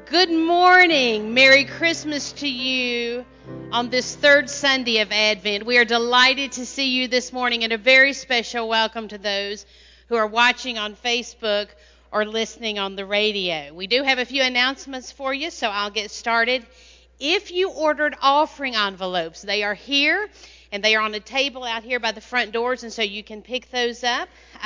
Good morning. Merry Christmas to you on this third Sunday of Advent. We are delighted to see you this morning, and a very special welcome to those who are watching on Facebook or listening on the radio. We do have a few announcements for you, so I'll get started. If you ordered offering envelopes, they are here, and they are on a table out here by the front doors, and so you can pick those up.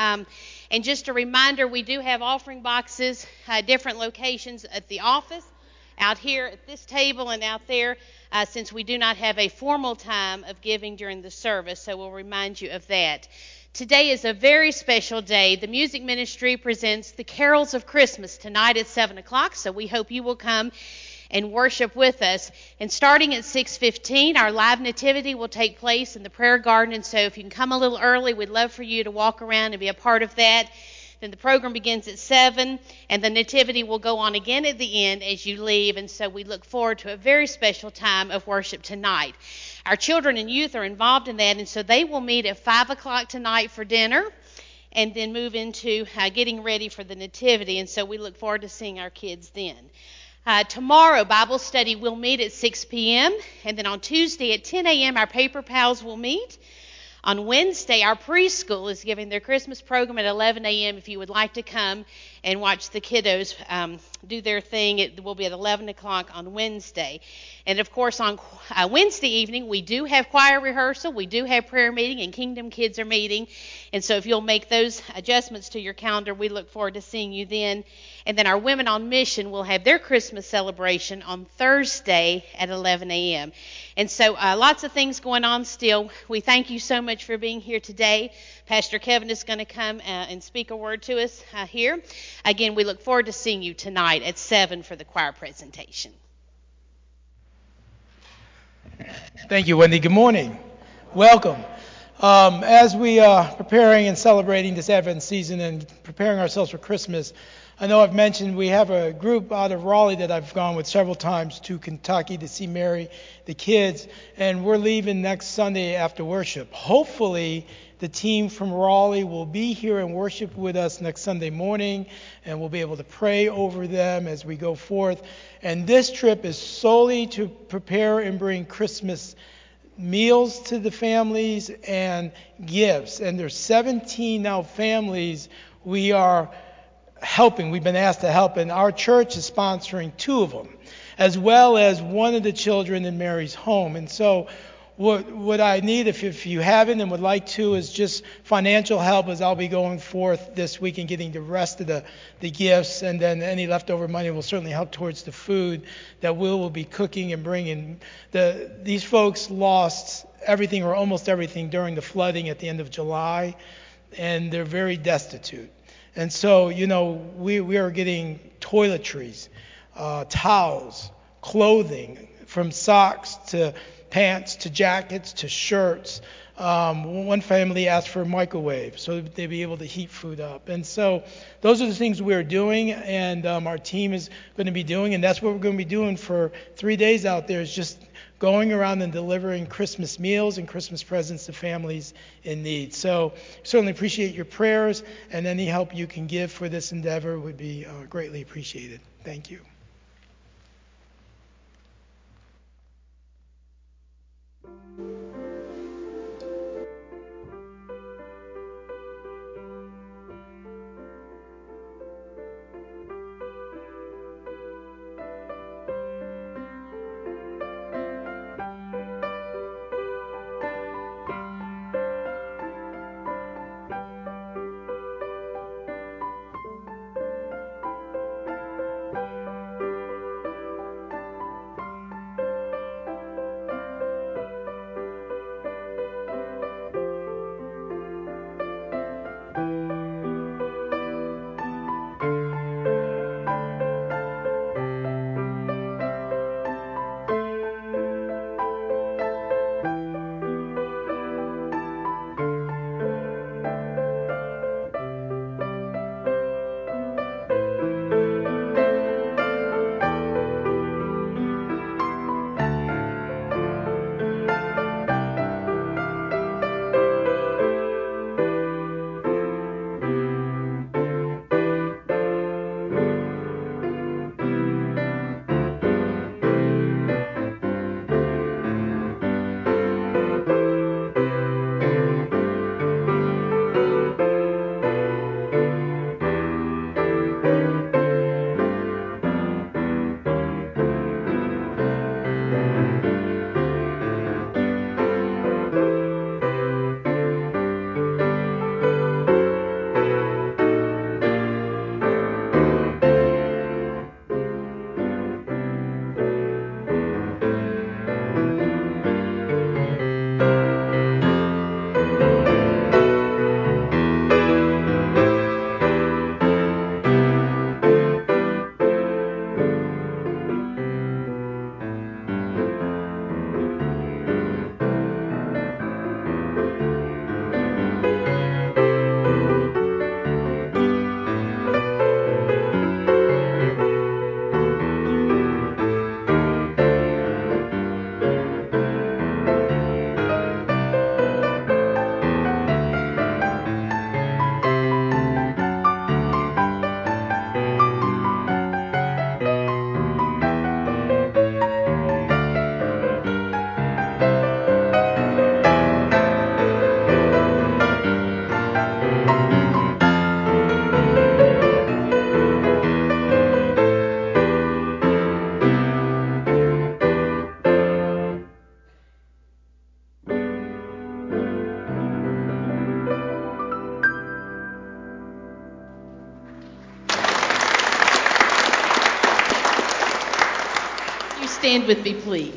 And just a reminder, we do have offering boxes, different locations at the office, out here at this table and out there, since we do not have a formal time of giving during the service, so we'll remind you of that. Today is a very special day. The music ministry presents the Carols of Christmas tonight at 7 o'clock, so we hope you will come and worship with us. And starting at 6:15, our live nativity will take place in the prayer garden. And so if you can come a little early, we'd love for you to walk around and be a part of that. Then the program begins at 7, and the nativity will go on again at the end as you leave. And so we look forward to a very special time of worship tonight. Our children and youth are involved in that, and so they will meet at 5 o'clock tonight for dinner and then move into getting ready for the nativity. And so we look forward to seeing our kids then. Tomorrow, Bible study will meet at 6 p.m. And then on Tuesday at 10 a.m., our Paper Pals will meet. On Wednesday, our preschool is giving their Christmas program at 11 a.m. If you would like to come and watch the kiddos do their thing, it will be at 11 o'clock on Wednesday. And, of course, on Wednesday evening, we do have choir rehearsal, we do have prayer meeting, and Kingdom Kids are meeting. And so if you'll make those adjustments to your calendar, we look forward to seeing you then. And then our Women on Mission will have their Christmas celebration on Thursday at 11 a.m. And so lots of things going on still. We thank you so much for being here today. Pastor Kevin is going to come and speak a word to us here. Again, we look forward to seeing you tonight at 7 for the choir presentation. Thank you, Wendy. Good morning. Welcome. As we are preparing and celebrating this Advent season and preparing ourselves for Christmas, I know I've mentioned we have a group out of Raleigh that I've gone with several times to Kentucky to see Mary, the kids, and we're leaving next Sunday after worship. Hopefully, the team from Raleigh will be here and worship with us next Sunday morning, and we'll be able to pray over them as we go forth. And this trip is solely to prepare and bring Christmas meals to the families and gifts. And there's 17 now families we are helping. We've been asked to help, and our church is sponsoring 2 of them, as well as one of the children in Mary's home. And so what I need, if you haven't and would like to, is just financial help, as I'll be going forth this week and getting the rest of the gifts, and then any leftover money will certainly help towards the food that we'll be cooking and bringing. These folks lost everything or almost everything during the flooding at the end of July, and they're very destitute. And so, we are getting toiletries, towels, clothing, from socks to pants to jackets to shirts. One family asked for a microwave so that they'd be able to heat food up. And so those are the things we're doing, and our team is going to be doing, and that's what we're going to be doing for 3 days out there, is just going around and delivering Christmas meals and Christmas presents to families in need. So certainly appreciate your prayers, and any help you can give for this endeavor would be greatly appreciated. Thank you. Stand with me, please.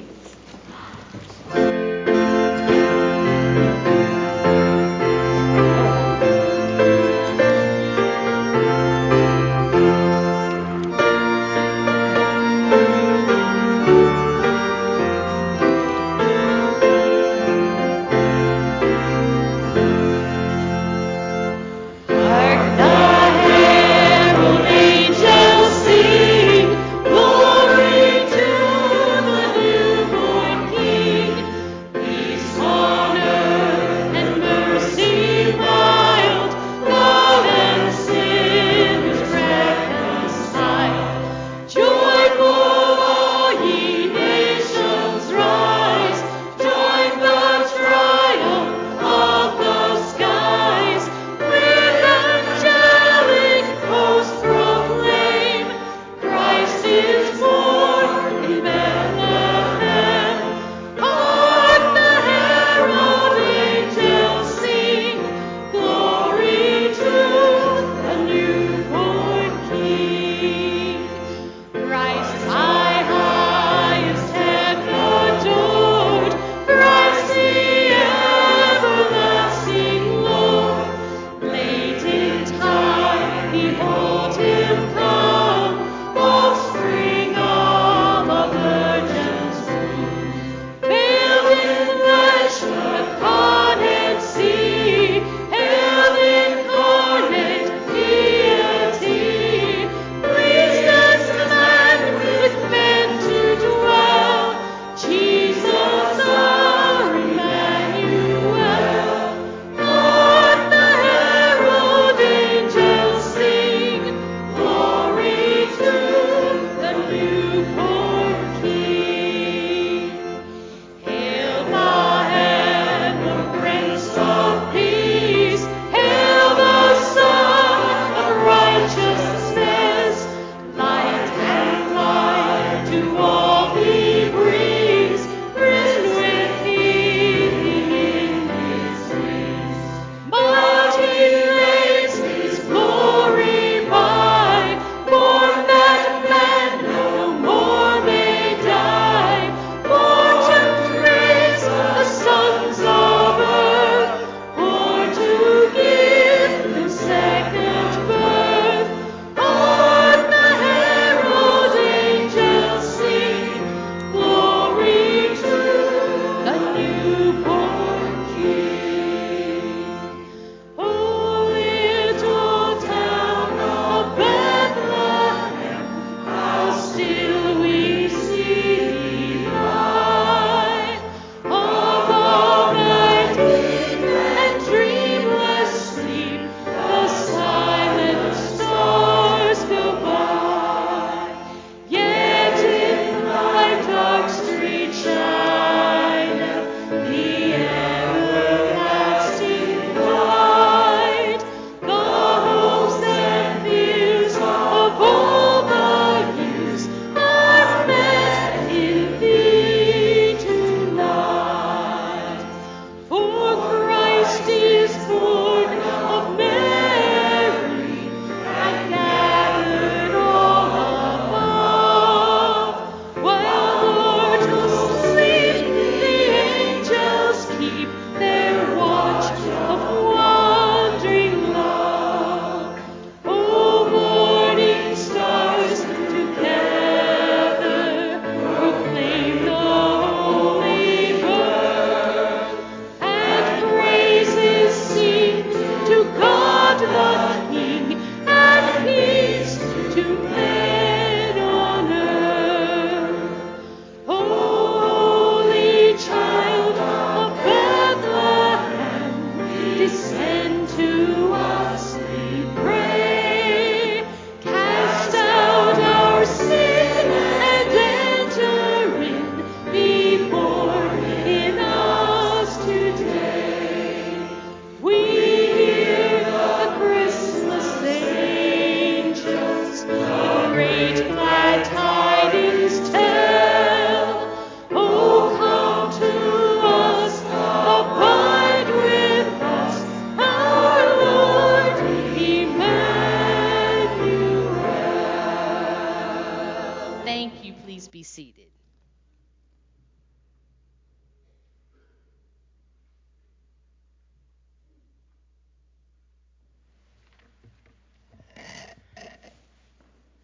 Thank you. Please be seated.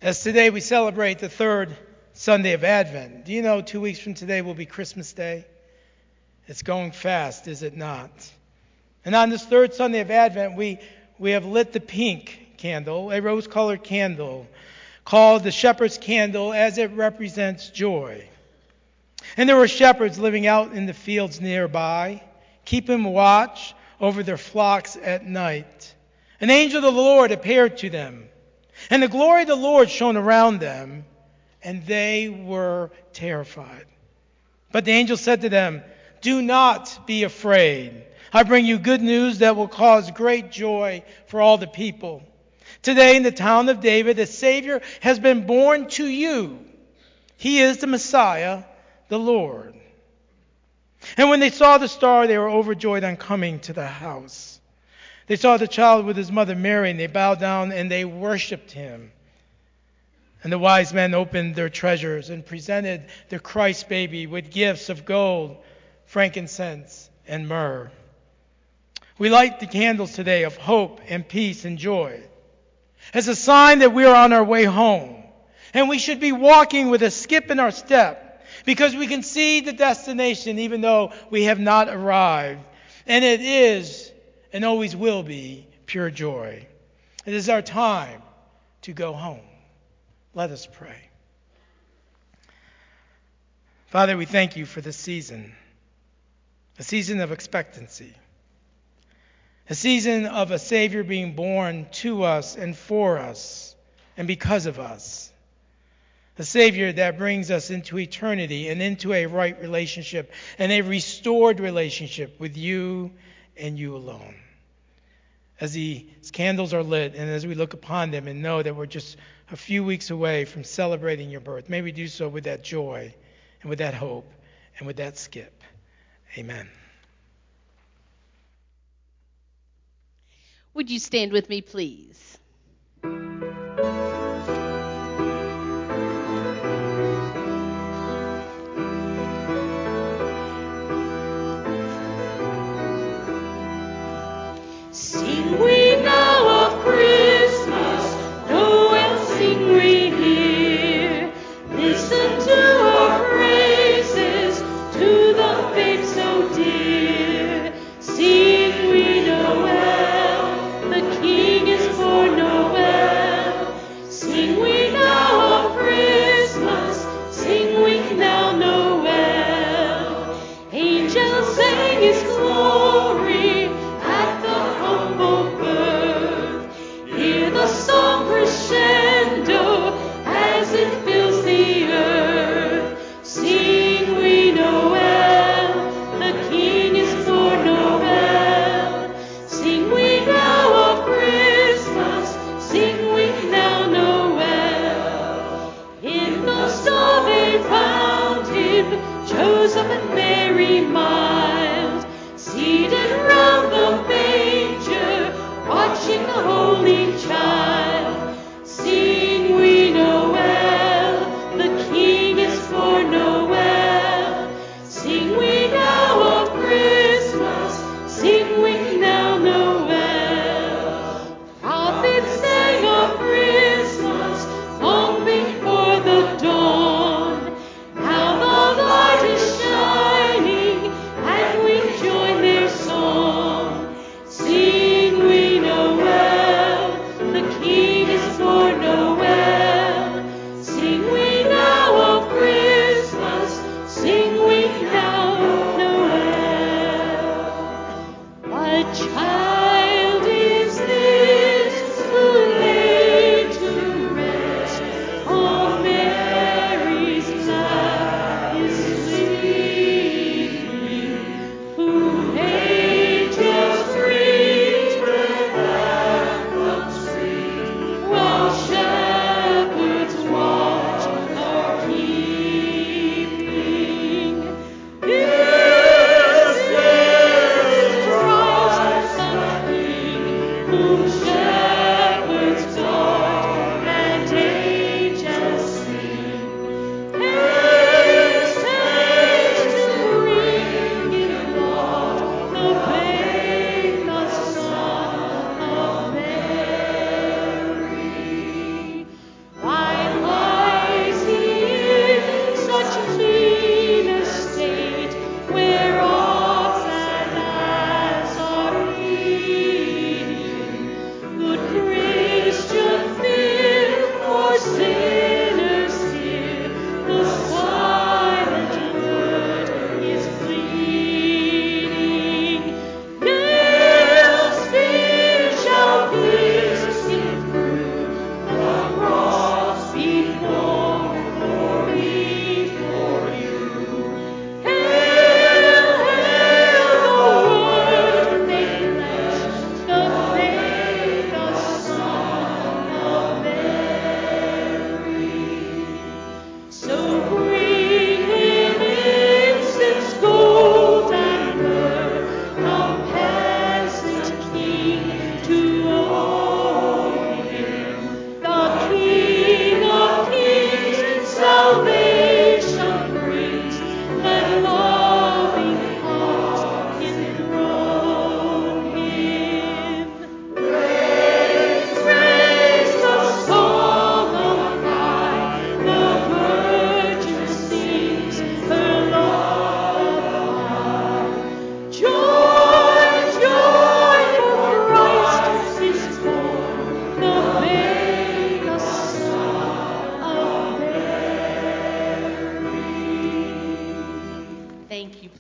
As today we celebrate the third Sunday of Advent. Do you know 2 weeks from today will be Christmas Day? It's going fast, is it not? And on this third Sunday of Advent, we have lit the pink candle, a rose-colored candle, called the shepherd's candle, as it represents joy. And there were shepherds living out in the fields nearby, keeping watch over their flocks at night. An angel of the Lord appeared to them, and the glory of the Lord shone around them, and they were terrified. But the angel said to them, "Do not be afraid. I bring you good news that will cause great joy for all the people. Today in the town of David, a Savior has been born to you. He is the Messiah, the Lord." And when they saw the star, they were overjoyed on coming to the house. They saw the child with his mother Mary, and they bowed down and they worshipped him. And the wise men opened their treasures and presented the Christ baby with gifts of gold, frankincense, and myrrh. We light the candles today of hope and peace and joy as a sign that we are on our way home. And we should be walking with a skip in our step because we can see the destination even though we have not arrived. And it is and always will be pure joy. It is our time to go home. Let us pray. Father, we thank you for this season, a season of expectancy, a season of a Savior being born to us and for us and because of us, a Savior that brings us into eternity and into a right relationship and a restored relationship with you and you alone. As these candles are lit and as we look upon them and know that we're just a few weeks away from celebrating your birth, may we do so with that joy and with that hope and with that skip. Amen. Would you stand with me, please? Sing we now of Christmas, Noel sing we here. Listen to our praises, to the babe so dear. Sing we Noel, the King is born Noel.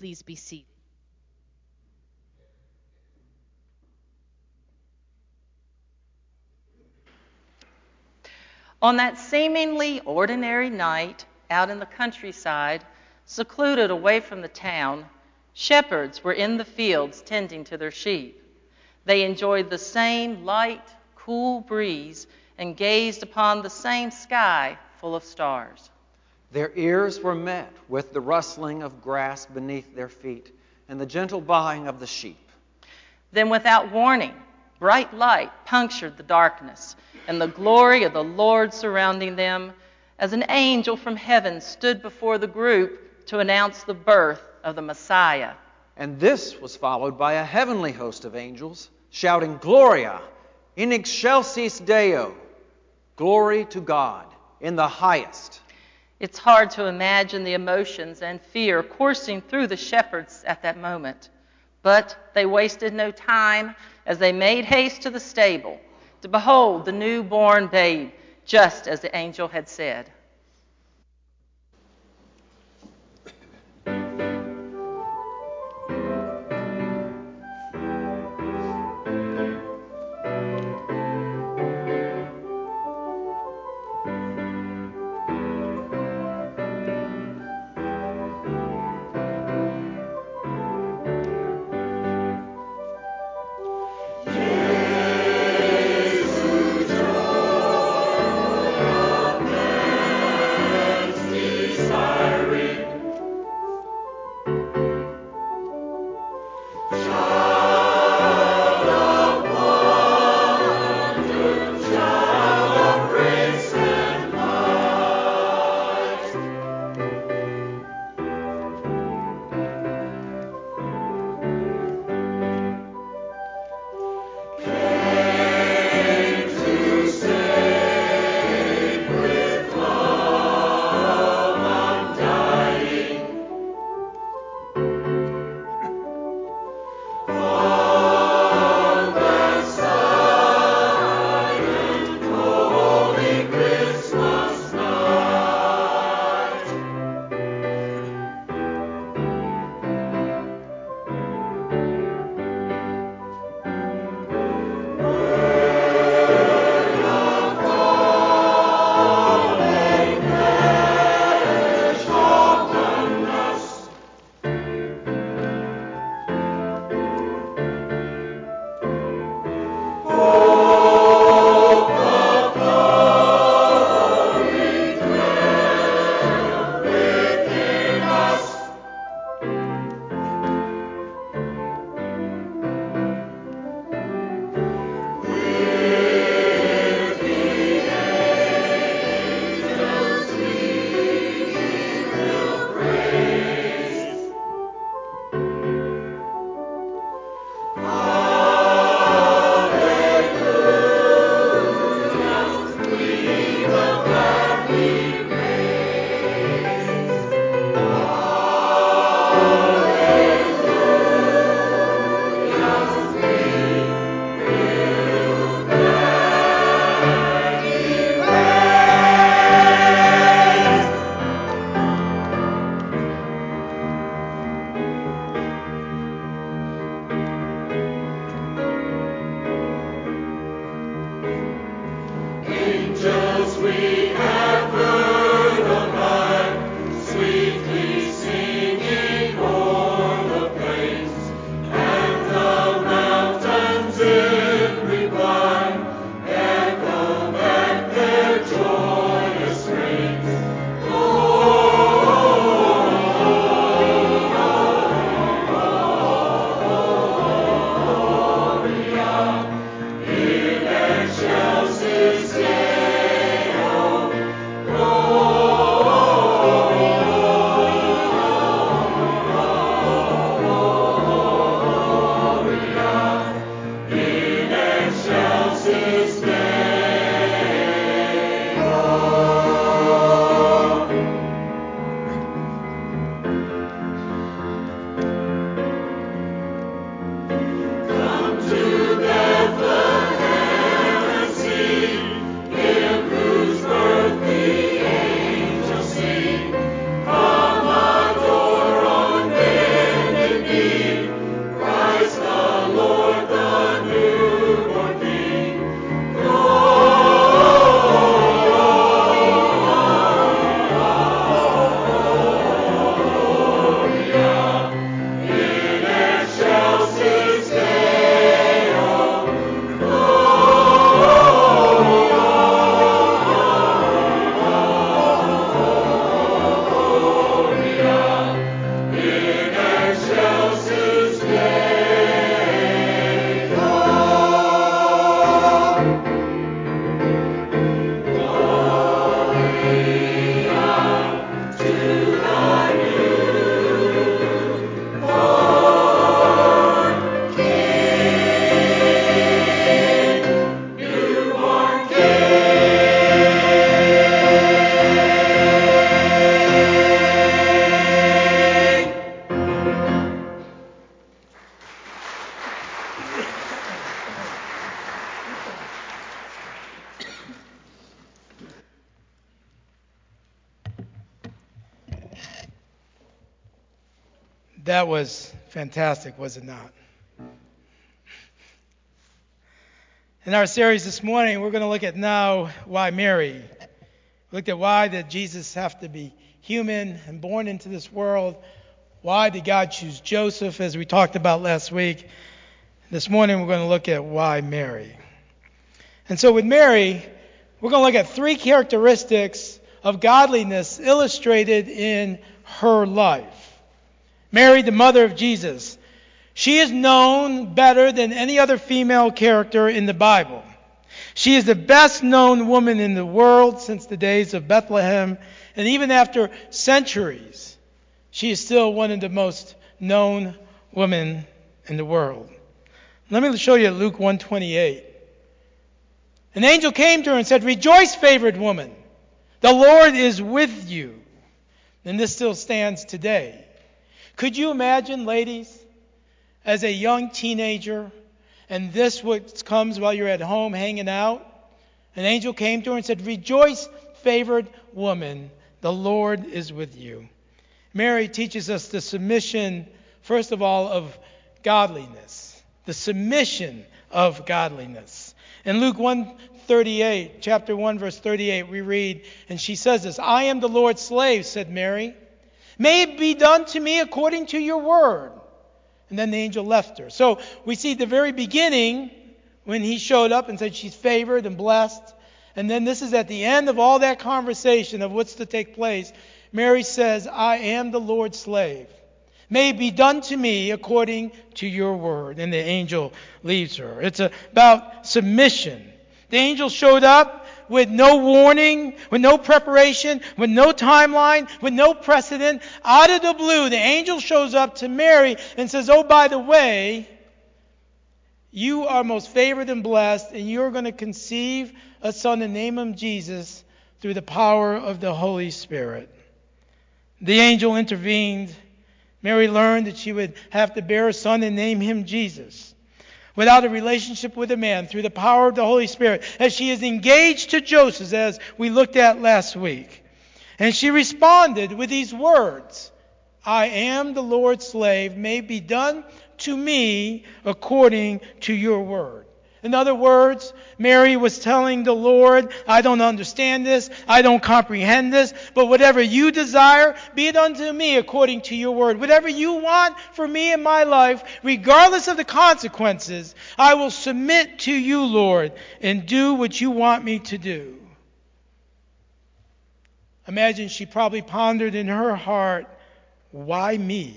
please be seated. On that seemingly ordinary night, out in the countryside, secluded away from the town, shepherds were in the fields tending to their sheep. They enjoyed the same light, cool breeze and gazed upon the same sky full of stars. Their ears were met with the rustling of grass beneath their feet and the gentle baaing of the sheep. Then, without warning, bright light punctured the darkness, and the glory of the Lord surrounding them, as an angel from heaven stood before the group to announce the birth of the Messiah. And this was followed by a heavenly host of angels shouting, "Gloria in excelsis Deo," glory to God in the highest. It's hard to imagine the emotions and fear coursing through the shepherds at that moment. But they wasted no time as they made haste to the stable to behold the newborn babe, just as the angel had said. That was fantastic, was it not? In our series this morning, we're going to look at now why Mary. We looked at why did Jesus have to be human and born into this world. Why did God choose Joseph, as we talked about last week? This morning, we're going to look at why Mary. And so with Mary, we're going to look at three characteristics of godliness illustrated in her life. Mary, the mother of Jesus. She is known better than any other female character in the Bible. She is the best known woman in the world since the days of Bethlehem, and even after centuries, she is still one of the most known women in the world. Let me show you Luke 1:28. An angel came to her and said, "Rejoice, favored woman, the Lord is with you." And this still stands today. Could you imagine, ladies, as a young teenager, and this what comes while you're at home hanging out? An angel came to her and said, "Rejoice, favored woman, the Lord is with you." Mary teaches us the submission, first of all, of godliness. The submission of godliness. In Luke 1:38, chapter 1, verse 38, we read, and she says this, "I am the Lord's slave," said Mary. "May it be done to me according to your word." And then the angel left her. So we see the very beginning when he showed up and said she's favored and blessed. And then this is at the end of all that conversation of what's to take place. Mary says, "I am the Lord's slave. May it be done to me according to your word." And the angel leaves her. It's about submission. The angel showed up with no warning, with no preparation, with no timeline, with no precedent. Out of the blue, the angel shows up to Mary and says, "Oh, by the way, you are most favored and blessed, and you're going to conceive a son and name him Jesus through the power of the Holy Spirit." The angel intervened. Mary learned that she would have to bear a son and name him Jesus without a relationship with a man through the power of the Holy Spirit, as she is engaged to Joseph, as we looked at last week. And she responded with these words, "I am the Lord's slave. May it be done to me according to your word." In other words, Mary was telling the Lord, "I don't understand this, I don't comprehend this, but whatever you desire, be it unto me according to your word. Whatever you want for me in my life, regardless of the consequences, I will submit to you, Lord, and do what you want me to do." Imagine she probably pondered in her heart, "Why me?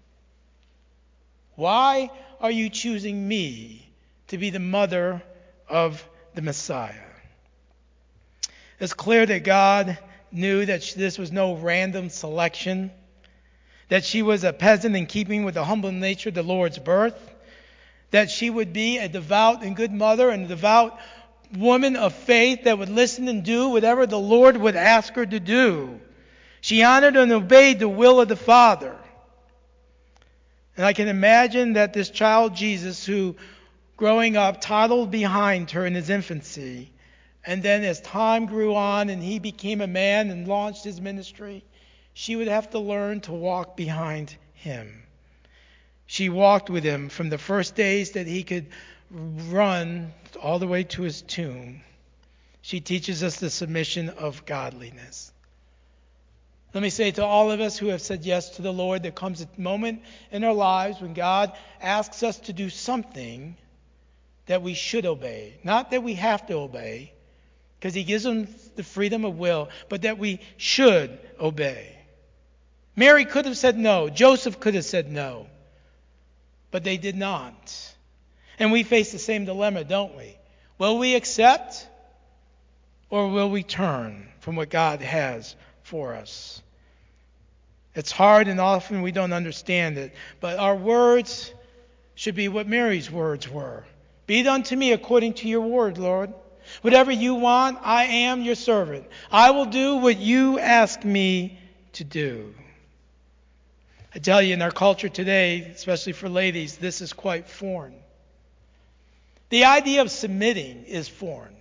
Why are you choosing me to be the mother of the Messiah?" It's clear that God knew that this was no random selection, that she was a peasant in keeping with the humble nature of the Lord's birth, that she would be a devout and good mother and a devout woman of faith that would listen and do whatever the Lord would ask her to do. She honored and obeyed the will of the Father. And I can imagine that this child Jesus, who growing up toddled behind her in his infancy, and then as time grew on and he became a man and launched his ministry, she would have to learn to walk behind him. She walked with him from the first days that he could run all the way to his tomb. She teaches us the submission of godliness. Let me say to all of us who have said yes to the Lord, there comes a moment in our lives when God asks us to do something that we should obey. Not that we have to obey, because he gives them the freedom of will, but that we should obey. Mary could have said no. Joseph could have said no. But they did not. And we face the same dilemma, don't we? Will we accept, or will we turn from what God has for us? It's hard, and often we don't understand it. But our words should be what Mary's words were. "Be it unto me according to your word, Lord. Whatever you want, I am your servant. I will do what you ask me to do." I tell you, in our culture today, especially for ladies, this is quite foreign. The idea of submitting is foreign.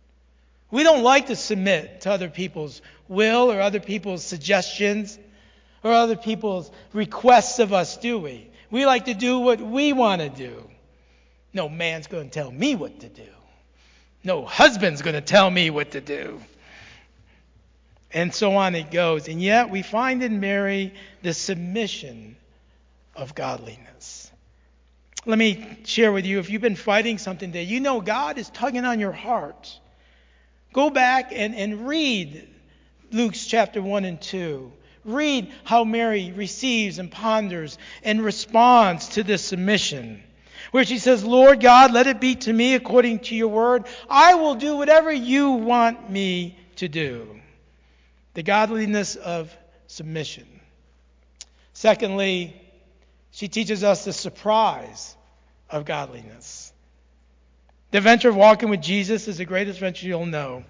We don't like to submit to other people's will or other people's suggestions. or other people's requests of us, do we? We like to do what we want to do. No man's going to tell me what to do. No husband's going to tell me what to do. And so on it goes. And yet we find in Mary the submission of godliness. Let me share with you, if you've been fighting something today, you know God is tugging on your heart. Go back and read Luke's chapter 1 and 2. Read how Mary receives and ponders and responds to this submission, where she says, Lord God, let it be to me according to your word. I will do whatever you want me to do. The godliness of submission. Secondly, she teaches us the surprise of godliness. The adventure of walking with Jesus is the greatest adventure you'll know.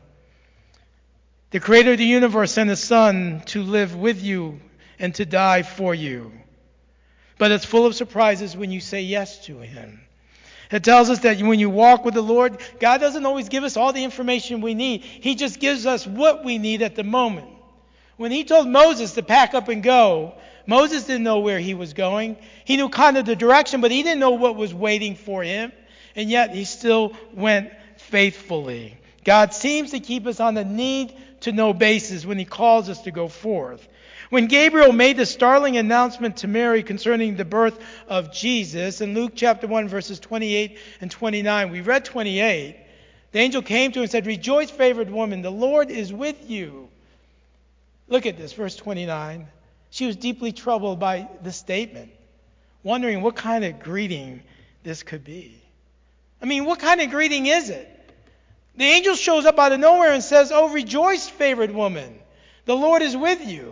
The creator of the universe sent his son to live with you and to die for you. But it's full of surprises when you say yes to him. It tells us that when you walk with the Lord, God doesn't always give us all the information we need. He just gives us what we need at the moment. When he told Moses to pack up and go, Moses didn't know where he was going. He knew kind of the direction, but he didn't know what was waiting for him. And yet he still went faithfully. God seems to keep us on a need-to-know basis when he calls us to go forth. When Gabriel made the startling announcement to Mary concerning the birth of Jesus, in Luke chapter 1, verses 28 and 29, we read 28, the angel came to her and said, Rejoice, favored woman, the Lord is with you. Look at this, verse 29. She was deeply troubled by this statement, wondering what kind of greeting this could be. I mean, what kind of greeting is it? The angel shows up out of nowhere and says, Oh, rejoice, favored woman, the Lord is with you.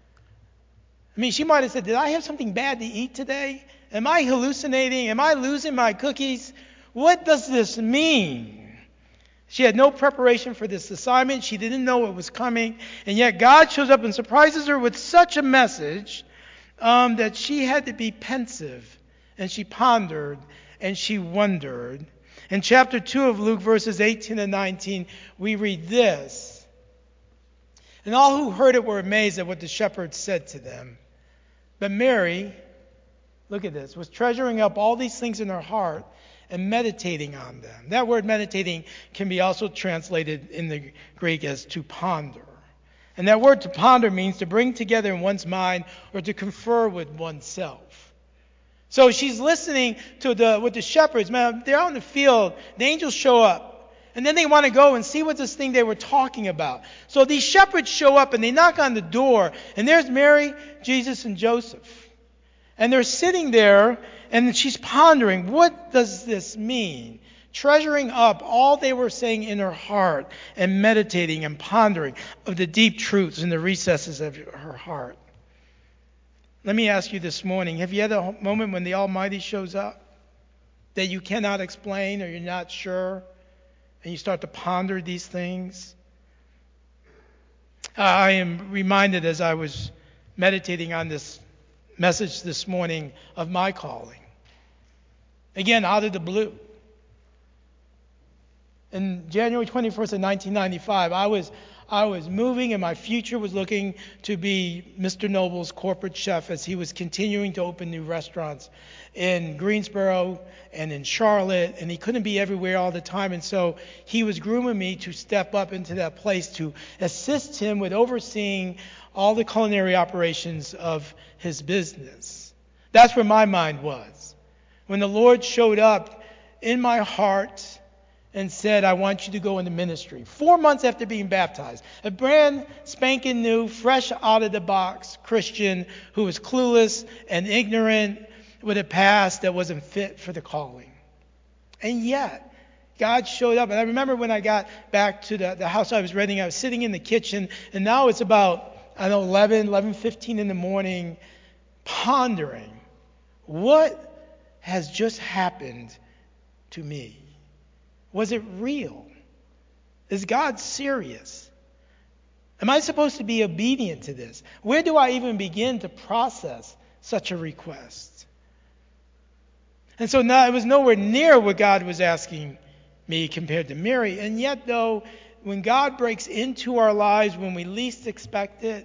I mean, she might have said, Did I have something bad to eat today? Am I hallucinating? Am I losing my cookies? What does this mean? She had no preparation for this assignment. She didn't know what was coming. And yet God shows up and surprises her with such a message that she had to be pensive. And she pondered and she wondered. In chapter 2 of Luke, verses 18 and 19, we read this. And all who heard it were amazed at what the shepherds said to them. But Mary, look at this, was treasuring up all these things in her heart and meditating on them. That word meditating can be also translated in the Greek as to ponder. And that word to ponder means to bring together in one's mind or to confer with oneself. So she's listening to with the shepherds. Man, they're out in the field. The angels show up. And then they want to go and see what this thing they were talking about. So these shepherds show up and they knock on the door. And there's Mary, Jesus, and Joseph. And they're sitting there and she's pondering, what does this mean? Treasuring up all they were saying in her heart and meditating and pondering of the deep truths in the recesses of her heart. Let me ask you this morning, have you had a moment when the Almighty shows up that you cannot explain or you're not sure and you start to ponder these things? I am reminded as I was meditating on this message this morning of my calling. Again, out of the blue. In January 21st of 1995, I was moving and my future was looking to be Mr. Noble's corporate chef as he was continuing to open new restaurants in Greensboro and in Charlotte, and he couldn't be everywhere all the time, and so he was grooming me to step up into that place to assist him with overseeing all the culinary operations of his business. That's where my mind was. When the Lord showed up in my heart and said, I want you to go into ministry. 4 months after being baptized. A brand spanking new, fresh out of the box Christian who was clueless and ignorant with a past that wasn't fit for the calling. And yet, God showed up. And I remember when I got back to the house I was renting, I was sitting in the kitchen, and now it's about, 11:15 in the morning, pondering, what has just happened to me? Was it real? Is God serious? Am I supposed to be obedient to this? Where do I even begin to process such a request? And so now it was nowhere near what God was asking me compared to Mary. And yet, though, when God breaks into our lives when we least expect it,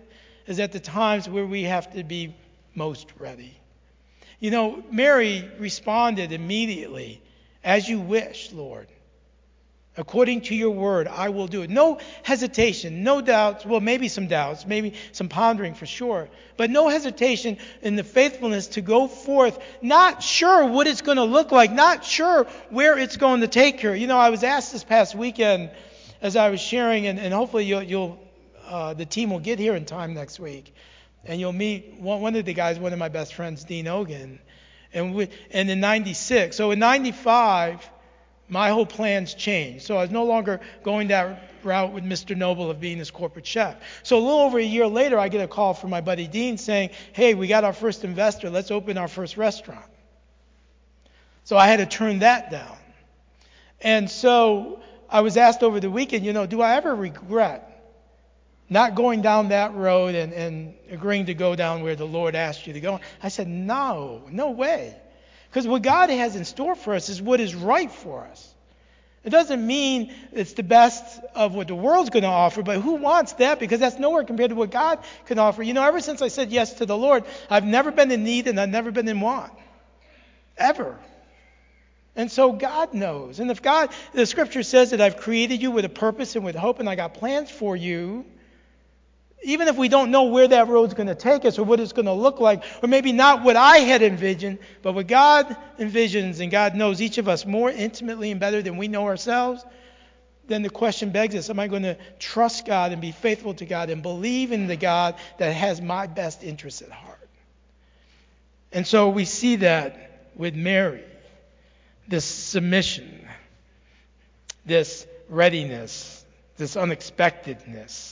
is at the times where we have to be most ready. You know, Mary responded immediately, "As you wish, Lord. According to your word, I will do it." No hesitation, no doubts. Well, maybe some doubts, maybe some pondering for sure. But no hesitation in the faithfulness to go forth, not sure what it's going to look like, not sure where it's going to take her. You know, I was asked this past weekend as I was sharing, and hopefully the team will get here in time next week, and you'll meet one of the guys, one of my best friends, Dean Ogan. And in 96, so in 95, my whole plans changed. So I was no longer going that route with Mr. Noble of being his corporate chef. So a little over a year later, I get a call from my buddy Dean saying, "Hey, we got our first investor. Let's open our first restaurant." So I had to turn that down. And so I was asked over the weekend, do I ever regret not going down that road and agreeing to go down where the Lord asked you to go? I said, no way. Because what God has in store for us is what is right for us. It doesn't mean it's the best of what the world's going to offer, but who wants that? Because that's nowhere compared to what God can offer. Ever since I said yes to the Lord, I've never been in need and I've never been in want. Ever. And so God knows. And if the scripture says that I've created you with a purpose and with hope and I got plans for you, even if we don't know where that road's going to take us or what it's going to look like, or maybe not what I had envisioned, but what God envisions, and God knows each of us more intimately and better than we know ourselves, then the question begs us, am I going to trust God and be faithful to God and believe in the God that has my best interests at heart? And so we see that with Mary, this submission, this readiness, this unexpectedness.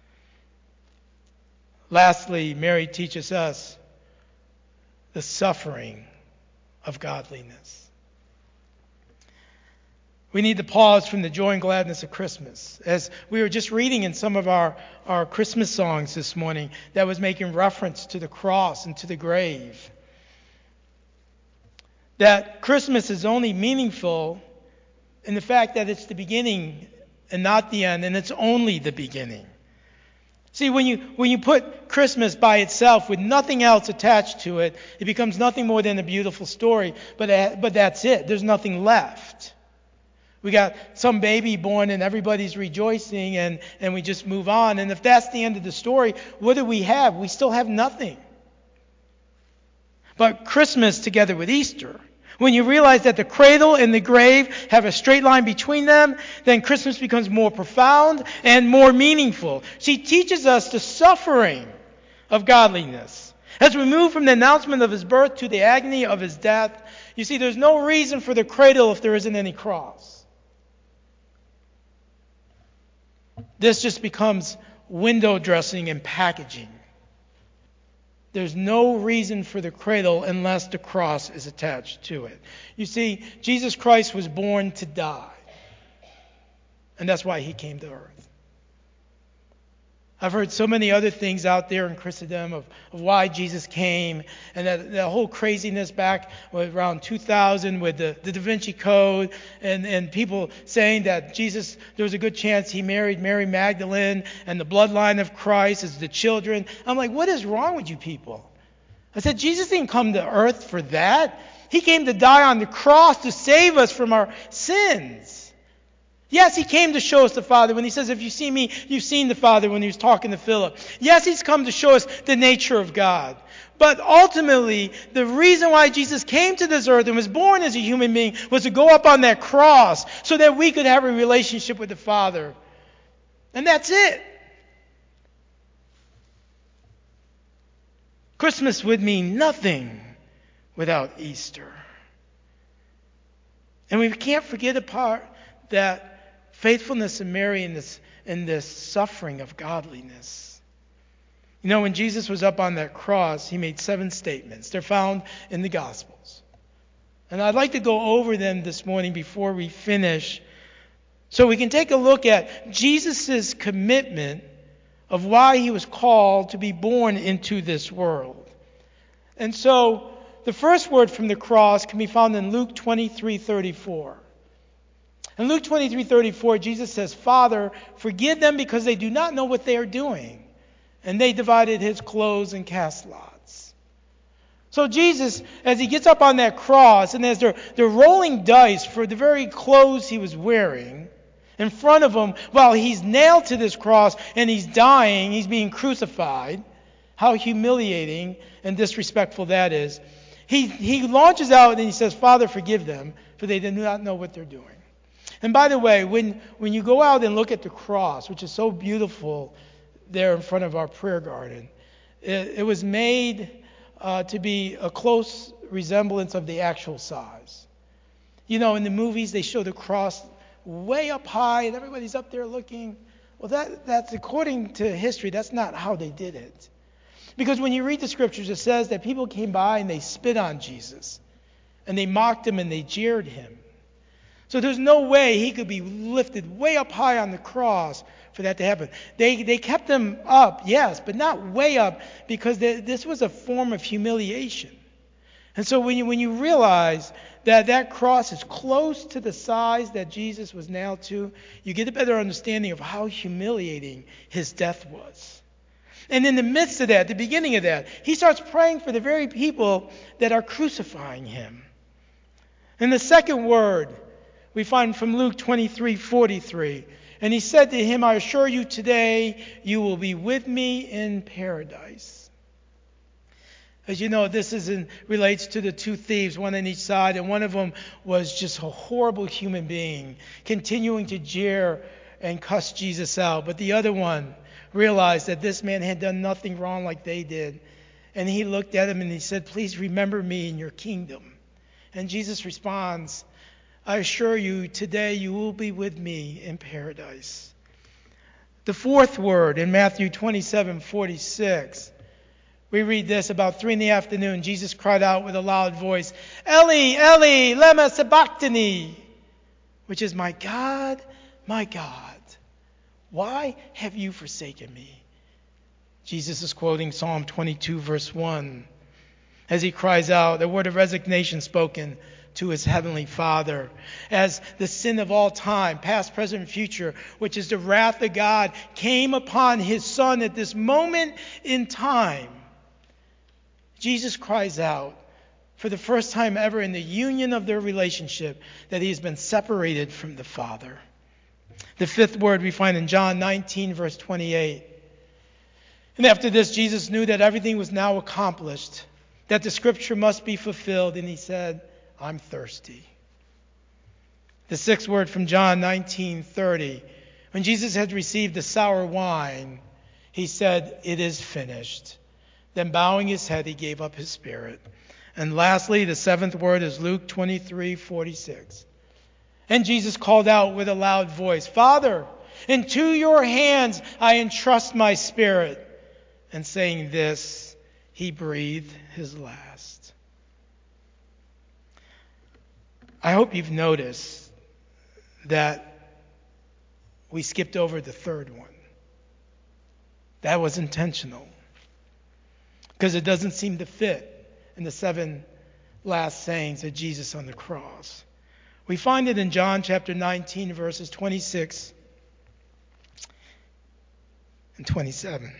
Lastly, Mary teaches us the suffering of godliness. We need to pause from the joy and gladness of Christmas. As we were just reading in some of our Christmas songs this morning that was making reference to the cross and to the grave. That Christmas is only meaningful in the fact that it's the beginning and not the end, and it's only the beginning. See, when you put Christmas by itself with nothing else attached to it, it becomes nothing more than a beautiful story. But that's it. There's nothing left. We got some baby born and everybody's rejoicing and we just move on. And if that's the end of the story, what do we have? We still have nothing. But Christmas together with Easter, when you realize that the cradle and the grave have a straight line between them, then Christmas becomes more profound and more meaningful. She teaches us the suffering of godliness. As we move from the announcement of his birth to the agony of his death, you see, there's no reason for the cradle if there isn't any cross. This just becomes window dressing and packaging. There's no reason for the cradle unless the cross is attached to it. You see, Jesus Christ was born to die. And that's why he came to earth. I've heard so many other things out there in Christendom of why Jesus came, and that whole craziness back around 2000 with the Da Vinci Code, and people saying that Jesus, there was a good chance he married Mary Magdalene, and the bloodline of Christ is the children. I'm like, what is wrong with you people? I said, Jesus didn't come to earth for that. He came to die on the cross to save us from our sins. Yes, he came to show us the Father. When he says, if you see me, you've seen the Father, when he was talking to Philip. Yes, he's come to show us the nature of God. But ultimately, the reason why Jesus came to this earth and was born as a human being was to go up on that cross so that we could have a relationship with the Father. And that's it. Christmas would mean nothing without Easter. And we can't forget apart that faithfulness in Mary in this suffering of godliness. When Jesus was up on that cross, he made 7 statements. They're found in the Gospels. And I'd like to go over them this morning before we finish, so we can take a look at Jesus' commitment of why he was called to be born into this world. And so, the first word from the cross can be found in Luke 23:34. In Luke 23:34, Jesus says, "Father, forgive them because they do not know what they are doing." And they divided his clothes and cast lots. So Jesus, as he gets up on that cross, and as they're rolling dice for the very clothes he was wearing, in front of him, while he's nailed to this cross and he's dying, he's being crucified, how humiliating and disrespectful that is. He launches out and he says, Father, forgive them, for they do not know what they're doing. And by the way, when you go out and look at the cross, which is so beautiful there in front of our prayer garden, it was made to be a close resemblance of the actual size. You know, in the movies, they show the cross way up high and everybody's up there looking. Well, that's according to history, that's not how they did it. Because when you read the scriptures, it says that people came by and they spit on Jesus. And they mocked him and they jeered him. So there's no way he could be lifted way up high on the cross for that to happen. They kept him up, yes, but not way up, because this was a form of humiliation. And so when you realize that cross is close to the size that Jesus was nailed to, you get a better understanding of how humiliating his death was. And in the midst of that, the beginning of that, he starts praying for the very people that are crucifying him. And the second word we find from Luke 23:43. And he said to him, I assure you today you will be with me in paradise. As you know, this relates to the two thieves, one on each side, and one of them was just a horrible human being, continuing to jeer and cuss Jesus out. But the other one realized that this man had done nothing wrong like they did. And he looked at him and he said, please remember me in your kingdom. And Jesus responds, I assure you, today you will be with me in paradise. The fourth word in Matthew 27:46, we read this about 3 p.m. Jesus cried out with a loud voice, Eli, Eli, lema sabachthani, which is, my God, why have you forsaken me? Jesus is quoting Psalm 22, verse 1, as he cries out, a word of resignation spoken to his heavenly Father, as the sin of all time, past, present, and future, which is the wrath of God, came upon his Son at this moment in time. Jesus cries out, for the first time ever in the union of their relationship, that he has been separated from the Father. The fifth word we find in John 19, verse 28. And after this, Jesus knew that everything was now accomplished, that the scripture must be fulfilled, and he said, I'm thirsty. The sixth word from John 19:30. When Jesus had received the sour wine, he said, it is finished. Then bowing his head, he gave up his spirit. And lastly, the seventh word is Luke 23:46. And Jesus called out with a loud voice, Father, into your hands I entrust my spirit. And saying this, he breathed his last. I hope you've noticed that we skipped over the third one. That was intentional, because it doesn't seem to fit in the 7 last sayings of Jesus on the cross. We find it in John chapter 19, verses 26 and 27.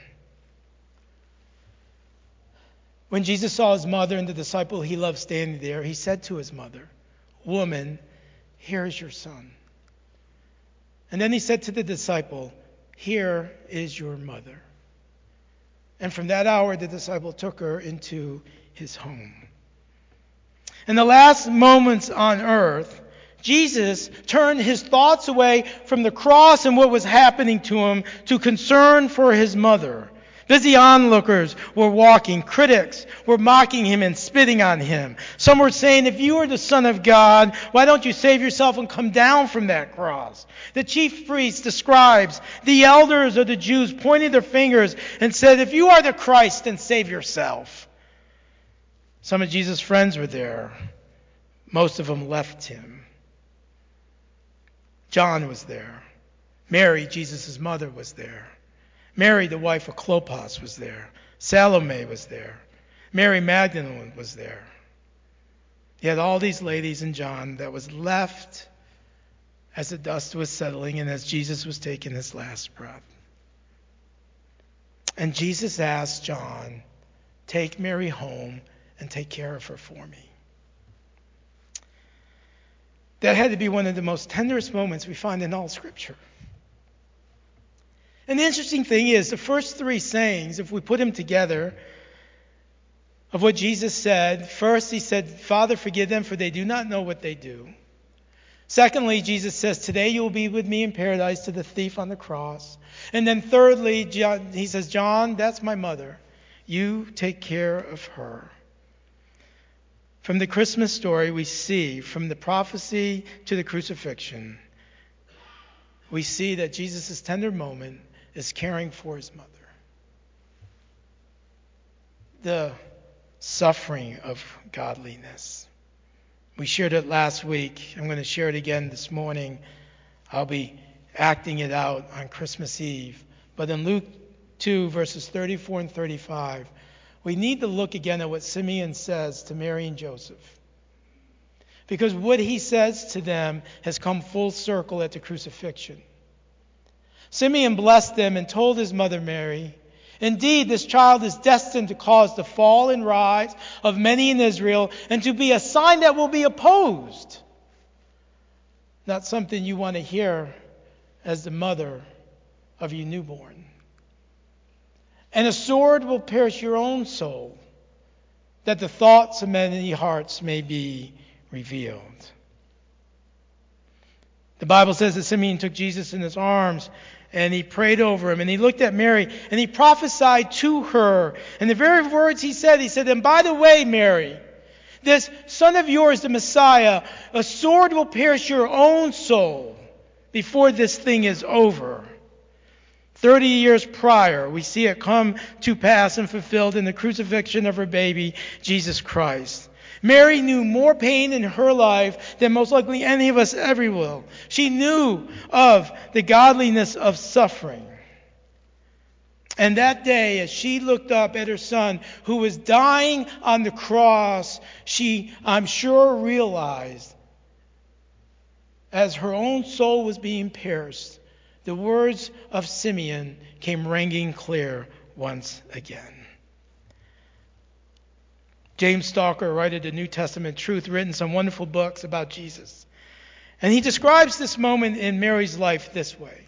When Jesus saw his mother and the disciple he loved standing there, he said to his mother, Woman, here is your son. And then he said to the disciple, Here is your mother. And from that hour, the disciple took her into his home. In the last moments on earth, Jesus turned his thoughts away from the cross and what was happening to him to concern for his mother. Busy onlookers were walking. Critics were mocking him and spitting on him. Some were saying, if you are the Son of God, why don't you save yourself and come down from that cross? The chief priests, the scribes, the elders of the Jews pointed their fingers and said, if you are the Christ, then save yourself. Some of Jesus' friends were there. Most of them left him. John was there. Mary, Jesus' mother, was there. Mary, the wife of Clopas, was there. Salome was there. Mary Magdalene was there. You had all these ladies and John that was left as the dust was settling and as Jesus was taking his last breath. And Jesus asked John, "Take Mary home and take care of her for me." That had to be one of the most tenderest moments we find in all Scripture. And the interesting thing is, the first three sayings, if we put them together, of what Jesus said, first he said, "Father, forgive them, for they do not know what they do." Secondly, Jesus says, "Today you will be with me in paradise," to the thief on the cross. And then thirdly, he says, "John, that's my mother. You take care of her." From the Christmas story, we see, from the prophecy to the crucifixion, we see that Jesus' tender moment is caring for his mother. The suffering of godliness. We shared it last week. I'm going to share it again this morning. I'll be acting it out on Christmas Eve. But in Luke 2, verses 34 and 35, we need to look again at what Simeon says to Mary and Joseph. Because what he says to them has come full circle at the crucifixion. Simeon blessed them and told his mother Mary, "Indeed, this child is destined to cause the fall and rise of many in Israel, and to be a sign that will be opposed." Not something you want to hear as the mother of your newborn. "And a sword will pierce your own soul, that the thoughts of many hearts may be revealed." The Bible says that Simeon took Jesus in his arms, and he prayed over him, and he looked at Mary, and he prophesied to her. And the very words he said, "And by the way, Mary, this son of yours, the Messiah, a sword will pierce your own soul before this thing is over." 30 years prior, we see it come to pass and fulfilled in the crucifixion of her baby, Jesus Christ. Mary knew more pain in her life than most likely any of us ever will. She knew of the godliness of suffering. And that day, as she looked up at her son who was dying on the cross, she, I'm sure, realized, as her own soul was being pierced, the words of Simeon came ringing clear once again. James Stalker, a writer of the New Testament Truth, written some wonderful books about Jesus. And he describes this moment in Mary's life this way.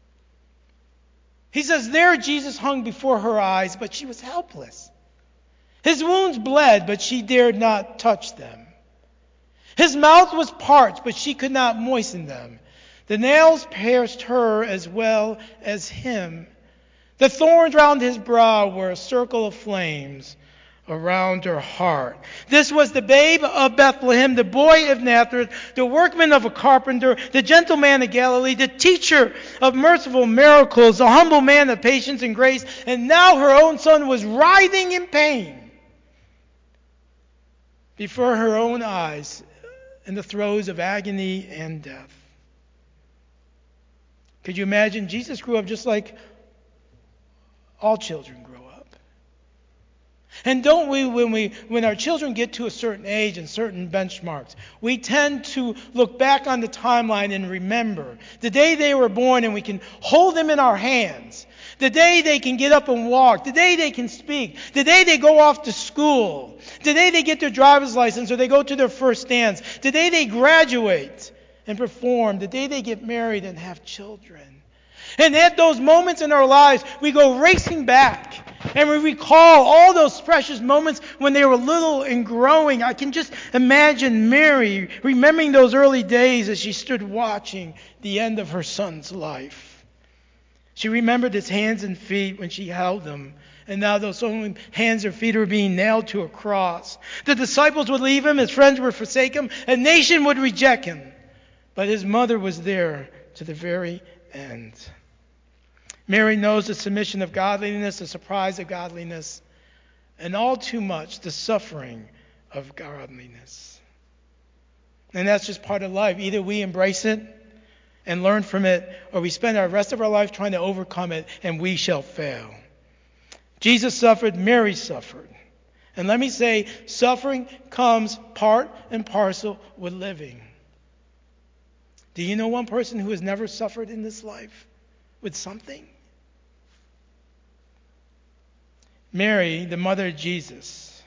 He says, "There Jesus hung before her eyes, but she was helpless. His wounds bled, but she dared not touch them. His mouth was parched, but she could not moisten them. The nails pierced her as well as him. The thorns round his brow were a circle of flames around her heart. This was the babe of Bethlehem, the boy of Nazareth, the workman of a carpenter, the gentleman of Galilee, the teacher of merciful miracles, the humble man of patience and grace." And now her own son was writhing in pain before her own eyes in the throes of agony and death. Could you imagine? Jesus grew up just like all children grow up. And don't we, when our children get to a certain age and certain benchmarks, we tend to look back on the timeline and remember the day they were born, and we can hold them in our hands. The day they can get up and walk. The day they can speak. The day they go off to school. The day they get their driver's license or they go to their first dance. The day they graduate and perform. The day they get married and have children. And at those moments in our lives, we go racing back and we recall all those precious moments when they were little and growing. I can just imagine Mary remembering those early days as she stood watching the end of her son's life. She remembered his hands and feet when she held them. And now those same hands and feet were being nailed to a cross. The disciples would leave him, his friends would forsake him, a nation would reject him. But his mother was there to the very end. Mary knows the submission of godliness, the surprise of godliness, and all too much the suffering of godliness. And that's just part of life. Either we embrace it and learn from it, or we spend our rest of our life trying to overcome it, and we shall fail. Jesus suffered, Mary suffered. And let me say, suffering comes part and parcel with living. Do you know one person who has never suffered in this life with something? Mary, the mother of Jesus.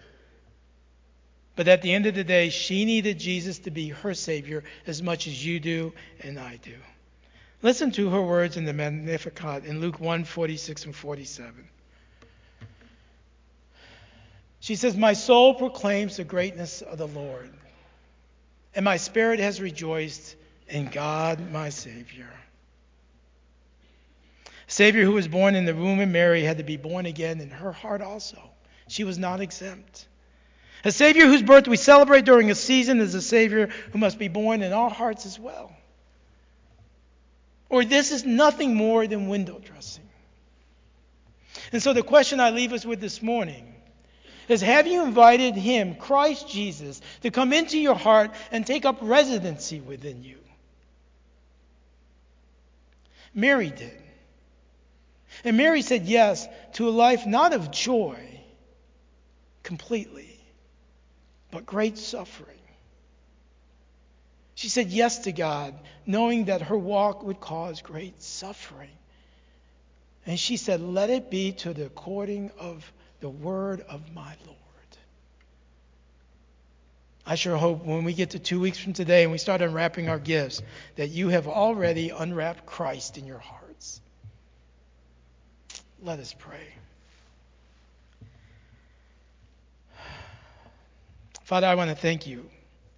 But at the end of the day, she needed Jesus to be her Savior as much as you do and I do. Listen to her words in the Magnificat in Luke 1:46 and 47. She says, "My soul proclaims the greatness of the Lord, and my spirit has rejoiced in God my Savior." A Savior who was born in the womb of Mary had to be born again in her heart also. She was not exempt. A Savior whose birth we celebrate during a season is a Savior who must be born in our hearts as well. Or this is nothing more than window dressing. And so the question I leave us with this morning is, have you invited Him, Christ Jesus, to come into your heart and take up residency within you? Mary did. And Mary said yes to a life not of joy completely, but great suffering. She said yes to God, knowing that her walk would cause great suffering. And she said, "Let it be to the according of the word of my Lord." I sure hope when we get to 2 weeks from today and we start unwrapping our gifts, that you have already unwrapped Christ in your hearts. Let us pray. Father, I want to thank you.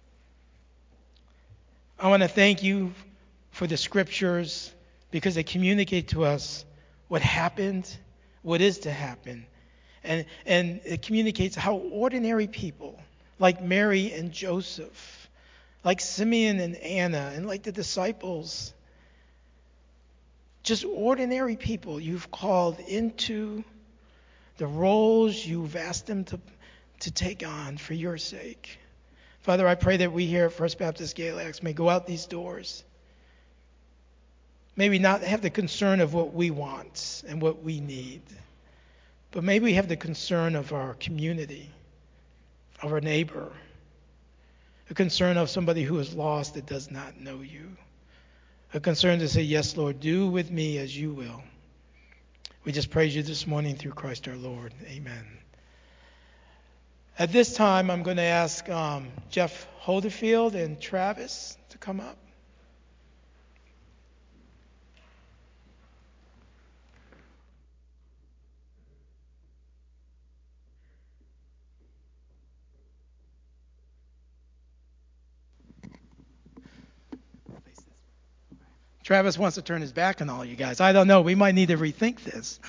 I want to thank you for the scriptures, because they communicate to us what happened, what is to happen. And it communicates how ordinary people, like Mary and Joseph, like Simeon and Anna, and like the disciples, just ordinary people you've called into the roles you've asked them to take on for your sake. Father, I pray that we here at First Baptist Galax may go out these doors. May we not have the concern of what we want and what we need, but maybe we have the concern of our community, of our neighbor, a concern of somebody who is lost that does not know you, a concern to say, "Yes, Lord, do with me as you will." We just praise you this morning through Christ our Lord. Amen. At this time, I'm going to ask Jeff Holderfield and Travis to come up. Travis wants to turn his back on all you guys. I don't know. We might need to rethink this.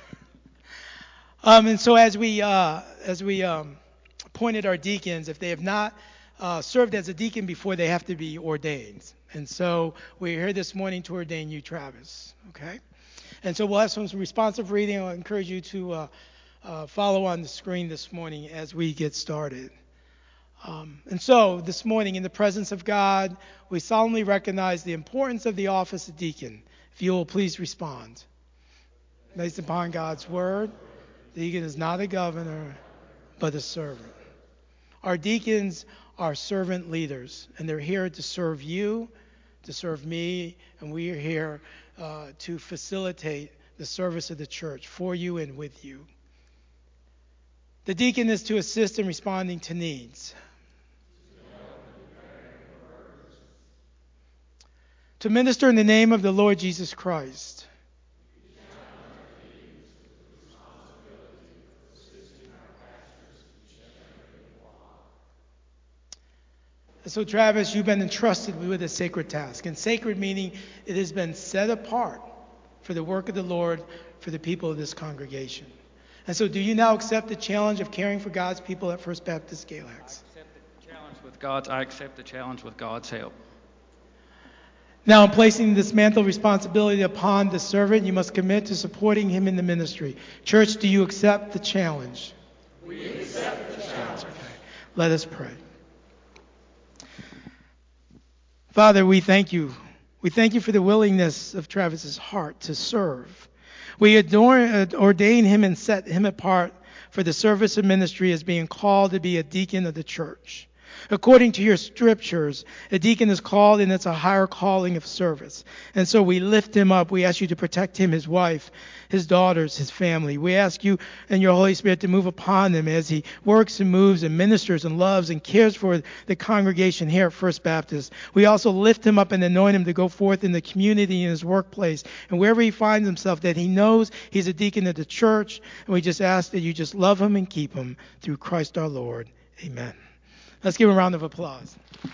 And so as we appointed our deacons, if they have not served as a deacon before, they have to be ordained. And so we're here this morning to ordain you, Travis. Okay? And so we'll have some responsive reading. I'll encourage you to follow on the screen this morning as we get started. And so this morning, in the presence of God, we solemnly recognize the importance of the office of deacon. If you will please respond. Based upon God's word, the deacon is not a governor, but a servant. Our deacons are servant leaders, and they're here to serve you, to serve me, and we are here to facilitate the service of the church for you and with you. The deacon is to assist in responding to needs, to minister in the name of the Lord Jesus Christ, and so, Travis, you've been entrusted with a sacred task. And sacred meaning it has been set apart for the work of the Lord, for the people of this congregation. And so, do you now accept the challenge of caring for God's people at First Baptist Galax? I accept the challenge with God's help. Now, in placing this mantle responsibility upon the servant, you must commit to supporting him in the ministry. Church, do you accept the challenge? We accept the challenge. Okay. Let us pray. Father, we thank you. We thank you for the willingness of Travis's heart to serve. We ordain him and set him apart for the service of ministry as being called to be a deacon of the church. According to your scriptures, a deacon is called, and it's a higher calling of service. And so we lift him up. We ask you to protect him, his wife, his daughters, his family. We ask you and your Holy Spirit to move upon him as he works and moves and ministers and loves and cares for the congregation here at First Baptist. We also lift him up and anoint him to go forth in the community, in his workplace, and wherever he finds himself, that he knows he's a deacon of the church. And we just ask that you just love him and keep him through Christ our Lord. Amen. Let's give him a round of applause.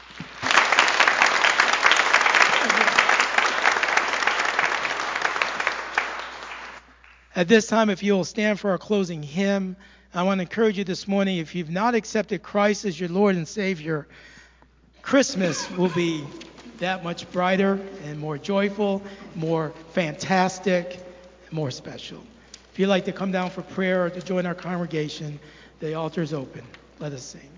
At this time, if you'll stand for our closing hymn, I want to encourage you this morning, if you've not accepted Christ as your Lord and Savior, Christmas will be that much brighter and more joyful, more fantastic, more special. If you'd like to come down for prayer or to join our congregation, the altar is open. Let us sing.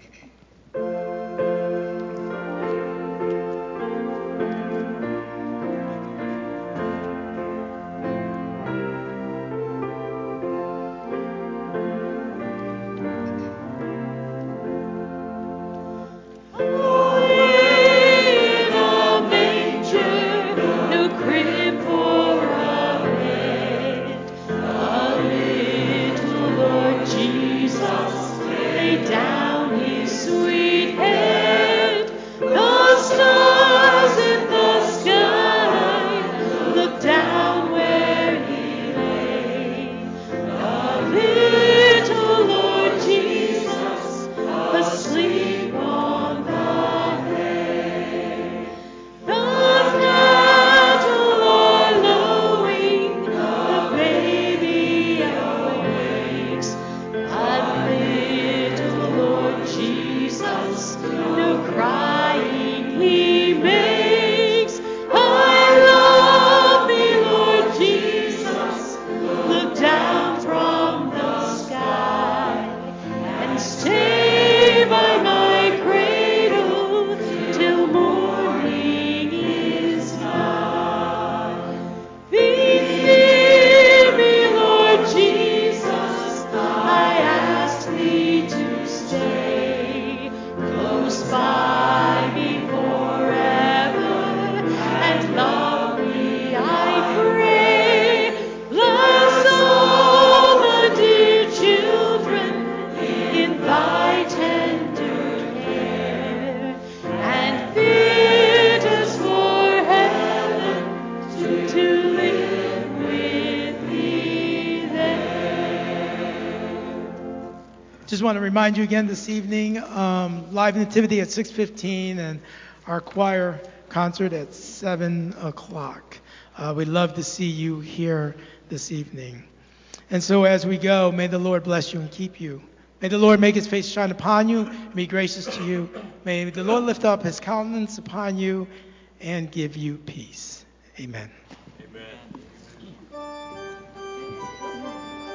Just want to remind you again this evening, live nativity at 6:15 and our choir concert at 7 o'clock. We'd love to see you here this evening. And so as we go, may the Lord bless you and keep you. May the Lord make his face shine upon you and be gracious to you. May the Lord lift up his countenance upon you and give you peace. Amen.